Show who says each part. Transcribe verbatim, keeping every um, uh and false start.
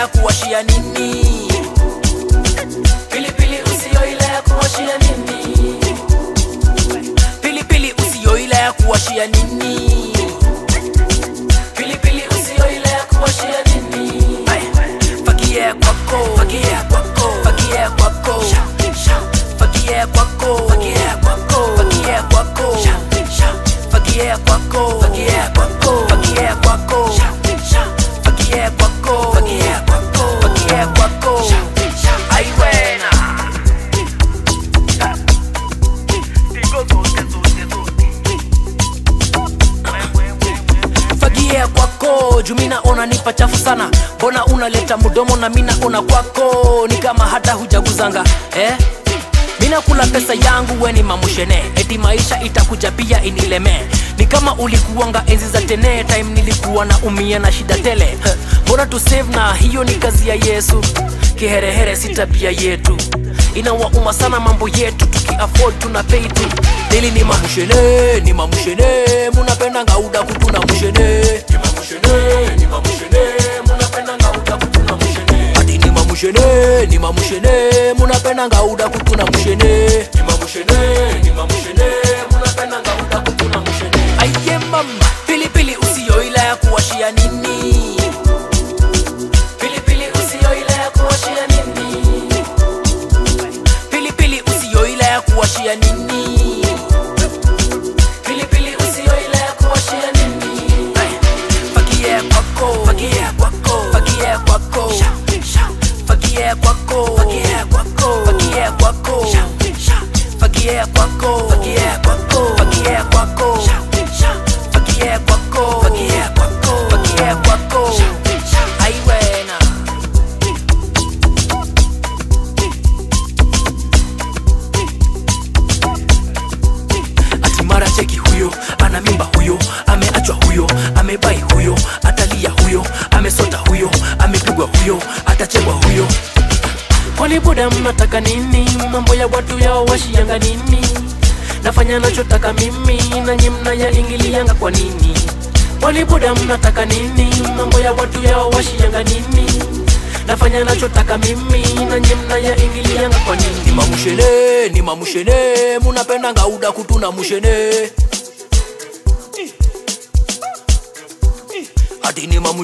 Speaker 1: ya kuwashia nini? Pilipili usio ile ya kuwashia nini? Pilipili usio ile ya kuwashia nini? Pilipili usio ile ya kuwashia nini? Fagia kwako, fagia kwako, fagia kwako, fagia kwako, fagia kwako, fagia kwako, fagia kwako, fagia kwako, fagia kwako, fagia kwako, fagia kwako, fagia kwako. Ai wena fagia kwako, jumina ona nipa chafu sana. Bona unaleta mudomo na mina ona kwako ni kama hata hujaguzanga eh? Mina kula pesa yangu weni mamushene, eti maisha itakuja pia inileme. Ni kama ulikuwanga enzi za tene, time nilikuwa na umia na shida tele. Bora tu save na hiyo ni kazi ya Yesu. Kiherehere si tabia yetu, inawauma sana mambo yetu, tuki afford tuna pay tu. Deli ni mamushene, ni mamushene, munapenda ngauda kutuna mushene. Ni mamushene, ni mamushene, munapenda ngauda kutuna mushene. Adi ni mamushene, ni mamushene, munapenda ngauda kutuna mushene. Ni mamushene, ni mamushene, munapenda ngauda kutuna mushene. Aye mama, pilipili usio ile ya kuwashia nini? Pilipili usio ile ya kuwashia nini? Pilipili usio ile ya kuwashia nini? Pilipili usio ile ya kuwashia nini? Fagia kwako, fagia kwako, fagia kwako, fagia kwako, fagia kwako, fagia kwako, fagia kwako, fagia kwako, fagia kwako, fagia kwako, fagia kwako, fagia kwako. Ai wena atimara cheki huyo, ana mimba huyo, ameachwa huyo, amebai huyo, atalia huyo, amesota huyo, amepigwa huyo, atachekwa huyo. Kwani buda mnataka nini? Mambo ya watu yao washianga nini? Nafanya nachotaka mimi na nyi mnayaingilianga kwa nini? Kwani buda mnataka nini? Mambo ya watu yao washianga nini? Nafanya nachotaka mimi na nyi mnayaingilianga kwa nini? Ni mamushene, ni mamushene, munapenda ngauda kutuna mushene. Adi ni mamushene.